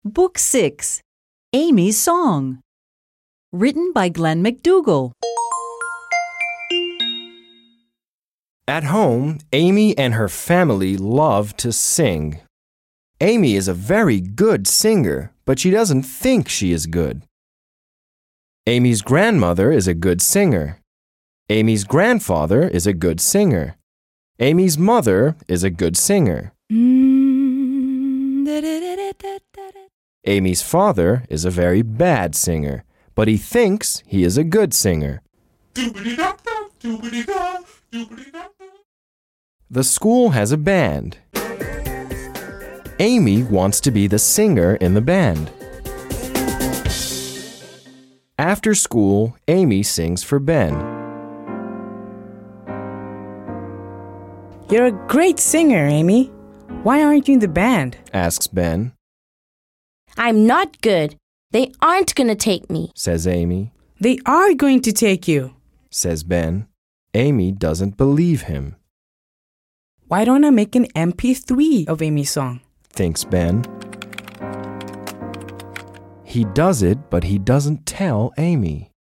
Book 6, Amy's Song. Written by Glenn McDougall. At home, Amy and her family love to sing. Amy is a very good singer, but she doesn't think she is good. Amy's grandmother is a good singer. Amy's grandfather is a good singer. Amy's mother is a good singer. Amy's father is a very bad singer, but he thinks he is a good singer. The school has a band. Amy wants to be the singer in the band. After school, Amy sings for Ben. You're a great singer, Amy. Why aren't you in the band? Asks Ben. I'm not good. They aren't going to take me, Says Amy. They are going to take you. Says Ben. Amy doesn't believe him. Why don't I make an MP3 of Amy's song? Thinks Ben. He does it, but he doesn't tell Amy.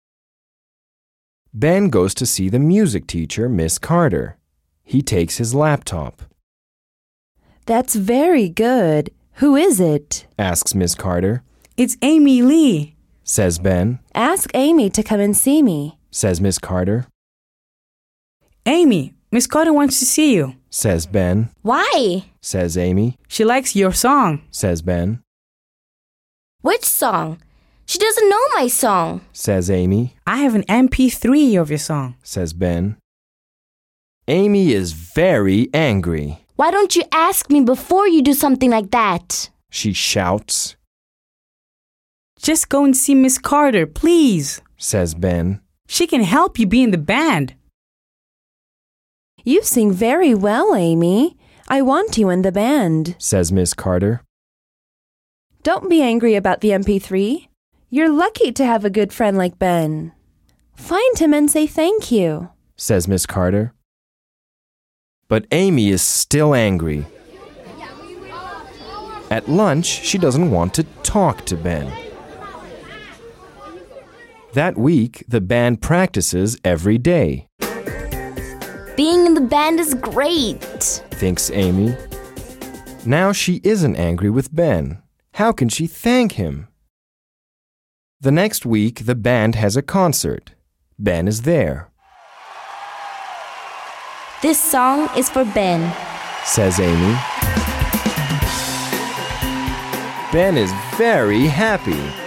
Ben goes to see the music teacher, Miss Carter. He takes his laptop. That's very good. Who is it? Asks Miss Carter. It's Amy Lee. Says Ben. Ask Amy to come and see me. Says Miss Carter. Amy, Miss Carter wants to see you. Says Ben. Why? Says Amy. She likes your song. Says Ben. Which song? She doesn't know my song. Says Amy. I have an MP3 of your song. Says Ben. Amy is very angry. Why don't you ask me before you do something like that? She shouts. Just go and see Miss Carter, please. Says Ben. She can help you be in the band. You sing very well, Amy. I want you in the band. Says Miss Carter. Don't be angry about the MP3. You're lucky to have a good friend like Ben. Find him and say thank you. Says Miss Carter. But Amy is still angry. At lunch, she doesn't want to talk to Ben. That week, the band practices every day. Being in the band is great, Thinks Amy. Now she isn't angry with Ben. How can she thank him? The next week, the band has a concert. Ben is there. This song is for Ben. Says Amy. Ben is very happy.